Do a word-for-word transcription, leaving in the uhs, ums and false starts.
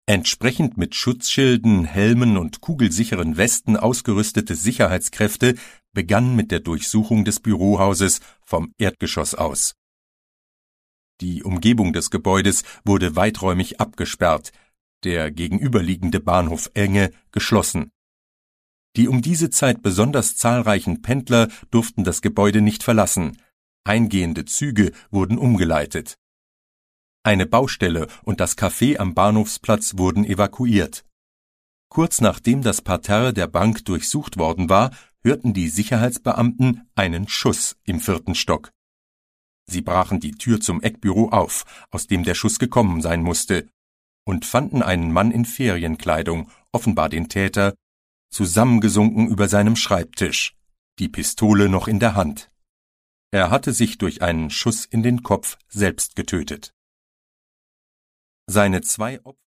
Entsprechend mit Schutzschilden, Helmen und kugelsicheren Westen ausgerüstete Sicherheitskräfte begannen mit der Durchsuchung des Bürohauses vom Erdgeschoss aus. Die Umgebung des Gebäudes wurde weiträumig abgesperrt, der gegenüberliegende Bahnhof Enge geschlossen. Die um diese Zeit besonders zahlreichen Pendler durften das Gebäude nicht verlassen. Eingehende Züge wurden umgeleitet. Eine Baustelle und das Café am Bahnhofsplatz wurden evakuiert. Kurz nachdem das Parterre der Bank durchsucht worden war, hörten die Sicherheitsbeamten einen Schuss im vierten Stock. Sie brachen die Tür zum Eckbüro auf, aus dem der Schuss gekommen sein musste, und fanden einen Mann in Ferienkleidung, offenbar den Täter, zusammengesunken über seinem Schreibtisch, die Pistole noch in der Hand. Er hatte sich durch einen Schuss in den Kopf selbst getötet. Seine zwei Opfer